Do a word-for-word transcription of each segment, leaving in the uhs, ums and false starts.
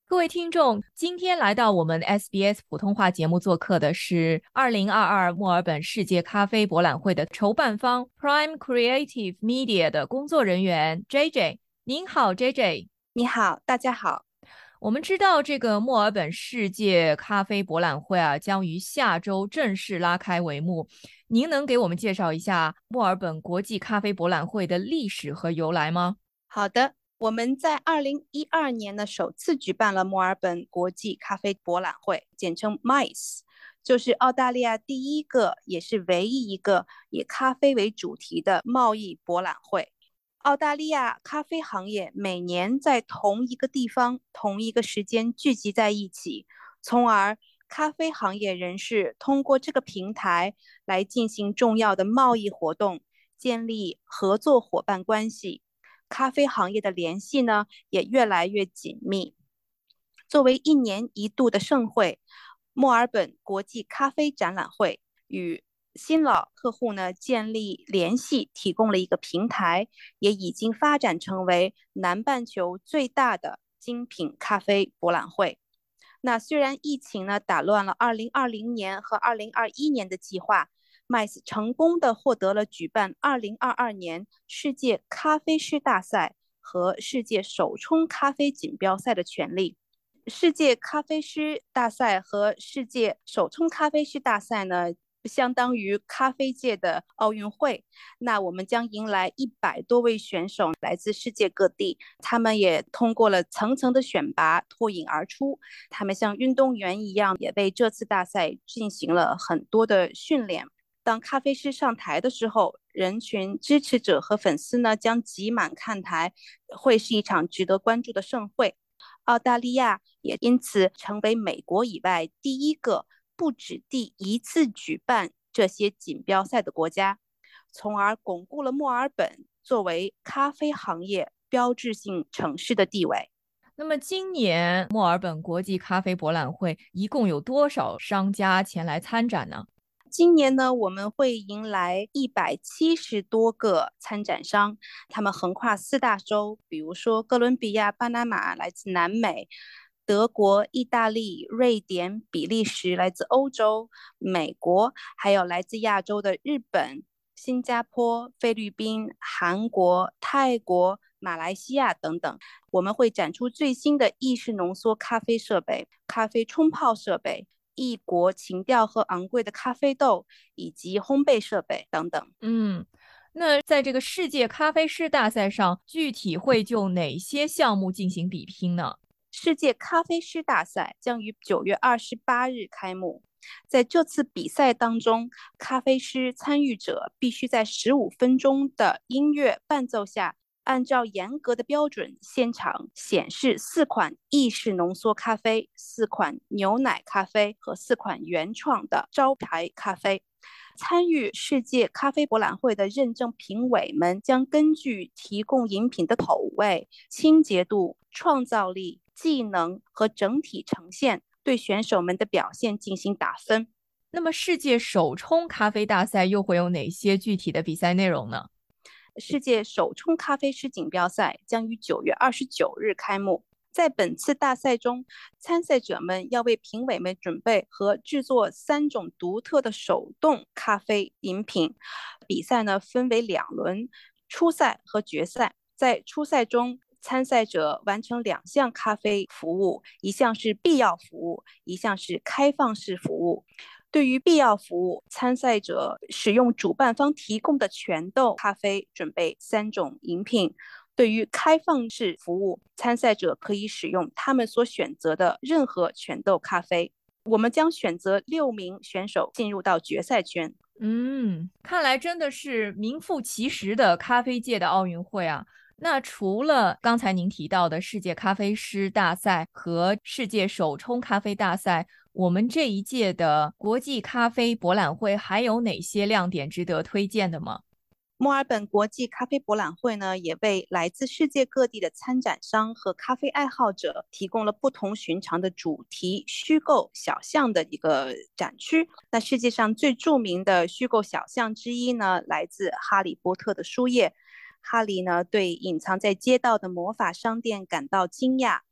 各位听众，今天来到我们 S B S 普通话节目做客的是二零二二墨尔本世界咖啡博览会的筹办方 Prime Creative Media 的工作人员 J J。您好 ，J J。 你好，大家好。 我们知道这个墨尔本世界咖啡博览会啊，将于下周正式拉开帷幕。您能给我们介绍一下墨尔本国际咖啡博览会的历史和由来吗？ 好的，我们在二零一二年呢首次举办了墨尔本国际咖啡博览会，简称 M I C E， 就是澳大利亚第一个也是唯一一个以咖啡为主题的贸易博览会。澳大利亚咖啡行业每年在同一个地方、同一个时间聚集在一起，从而咖啡行业人士通过这个平台来进行重要的贸易活动，建立合作伙伴关系。咖啡行业的联系呢也越来越紧密。作为一年一度的盛会，墨尔本国际咖啡展览会与新老客户呢建立联系，提供了一个平台，也已经发展成为南半球最大的精品咖啡博览会。那虽然疫情呢打乱了二零二零年和二零二一年的计划， M I C E 成功的获得了举办二零二二年世界咖啡师大赛和世界手冲咖啡锦标赛的权利。世界咖啡师大赛和世界手冲咖啡师大赛呢，相当于咖啡界的奥运会。那我们将迎来一百多位选手来自世界各地，他们也通过了层层的选拔脱颖而出，他们像运动员一样也为这次大赛进行了很多的训练。当咖啡师上台的时候，人群支持者和粉丝呢将挤满看台，会是一场值得关注的盛会。澳大利亚也因此成为美国以外第一个不止第一次举办这些锦标赛的国家，从而巩固了墨尔本作为咖啡行业标志性城市的地位。 那么今年墨尔本国际咖啡博览会一共有多少商家前来参展呢？ 今年呢，我们会迎来一百七十多个参展商，他们横跨四大洲，比如说哥伦比亚、巴拿马，来自南美；德国、意大利、瑞典、比利时，来自欧洲、美国，还有来自亚洲的日本、新加坡、菲律宾、韩国、泰国、马来西亚等等。我们会展出最新的意式浓缩咖啡设备、咖啡冲泡设备、异国情调和昂贵的咖啡豆，以及烘焙设备等等。 嗯，那在这个世界咖啡师大赛上，具体会就哪些项目进行比拼呢？ 世界咖啡师大赛将于九月二十八日开幕。在这次比赛当中，咖啡师参与者必须在十五分钟的音乐伴奏下，按照严格的标准现场显示四款意式浓缩咖啡、四款牛奶咖啡和四款原创的招牌咖啡。参与世界咖啡博览会的认证评委们将根据提供饮品的口味、清洁度、创造力、技能和整体呈现，对选手们的表现进行打分。 那么世界手冲咖啡大赛又会有哪些具体的比赛内容呢？ 世界手冲咖啡师锦标赛将于九月二十九日开幕。在本次大赛中，参赛者们要为评委们准备和制作三种独特的手动咖啡饮品。比赛呢分为两轮，初赛和决赛。在初赛中，参赛者完成两项咖啡服务，一项是必要服务，一项是开放式服务。对于必要服务，参赛者使用主办方提供的全豆咖啡准备三种饮品。对于开放式服务，参赛者可以使用他们所选择的任何全豆咖啡。我们将选择六名选手进入到决赛圈。 嗯，看来真的是名副其实的咖啡界的奥运会啊。那除了刚才您提到的世界咖啡师大赛和世界手冲咖啡大赛，我们这一届的国际咖啡博览会还有哪些亮点值得推荐的吗？ 墨尔本国际咖啡博览会呢，也为来自世界各地的参展商和咖啡爱好者提供了不同寻常的主题虚构小巷的一个展区。那世界上最著名的虚构小巷之一呢，来自《哈利波特》的书页。哈利呢，对隐藏在街道的魔法商店感到惊讶，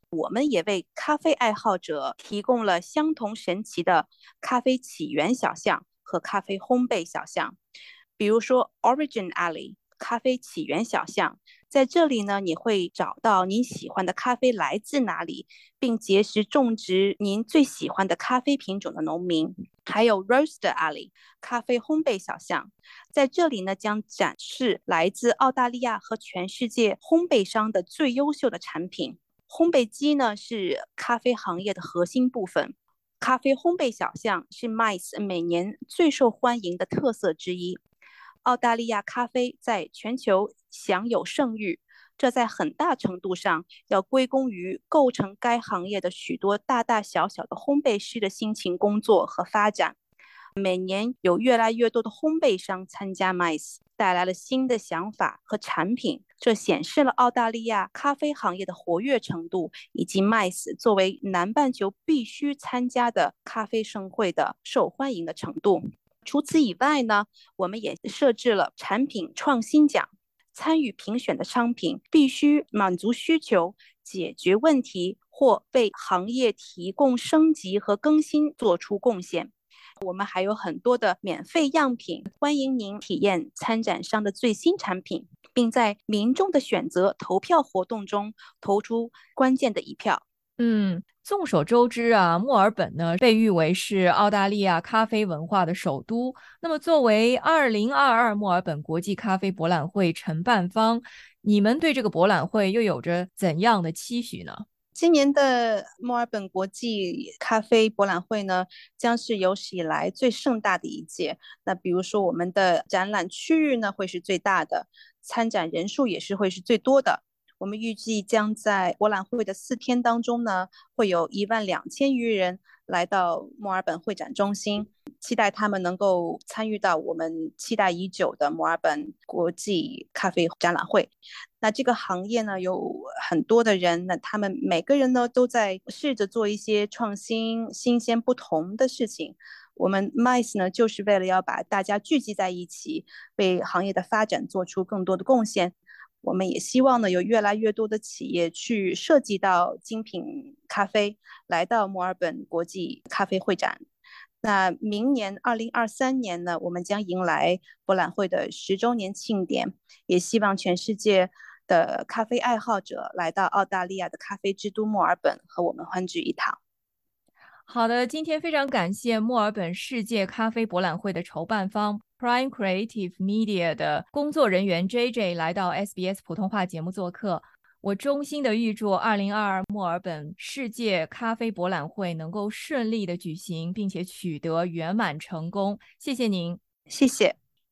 我们也为咖啡爱好者提供了相同神奇的咖啡起源小巷和咖啡烘焙小巷。比如说 Origin Alley 咖啡起源小巷，在这里呢，你会找到您喜欢的咖啡来自哪里，并结识种植您最喜欢的咖啡品种的农民。还有 Roaster Alley 咖啡烘焙小巷，在这里呢，将展示来自澳大利亚和全世界烘焙商的最优秀的产品。烘焙机呢是咖啡行业的核心部分，咖啡烘焙小巷是 M I C E 每年最受欢迎的特色之一。澳大利亚咖啡在全球享有盛誉，这在很大程度上要归功于构成该行业的许多大大小小的烘焙师的辛勤工作和发展。每年有越来越多的烘焙商参加 M I C E， 带来了新的想法和产品，这显示了澳大利亚咖啡行业的活跃程度，以及 M I C E 作为南半球必须参加的咖啡盛会的受欢迎的程度。除此以外呢，我们也设置了产品创新奖，参与评选的商品必须满足需求、解决问题或为行业提供升级和更新做出贡献。我们还有很多的免费样品，欢迎您体验参展商的最新产品，并在民众的选择投票活动中投出关键的一票。 嗯，众所周知啊，墨尔本呢被誉为是澳大利亚咖啡文化的首都。那么，作为二零二二墨尔本国际咖啡博览会承办方，你们对这个博览会又有着怎样的期许呢？ 今年的墨尔本国际咖啡博览会呢，将是有史以来最盛大的一届。那比如说，我们的展览区域呢会是最大的，参展人数也是会是最多的。我们预计将在博览会的四天当中呢，会有一万两千余人来到墨尔本会展中心，期待他们能够参与到我们期待已久的墨尔本国际咖啡展览会。那这个行业呢，有很多的人，那他们每个人呢都在试着做一些创新、新鲜、不同的事情。我们 M I C E 呢，就是为了要把大家聚集在一起，为行业的发展做出更多的贡献。我们也希望呢，有越来越多的企业去涉及到精品咖啡，来到墨尔本国际咖啡会展。那明年二零二三年呢，我们将迎来博览会的十周年庆典，也希望全世界的咖啡爱好者来到澳大利亚的咖啡之都墨尔本，和我们欢聚一堂。 好的，今天非常感谢墨尔本世界咖啡博览会的筹办方 Prime Creative Media 的工作人员 J J 来到 S B S 普通话节目做客。我衷心的预祝二零二二墨尔本世界咖啡博览会能够顺利的举行，并且取得圆满成功。谢谢您。 谢谢。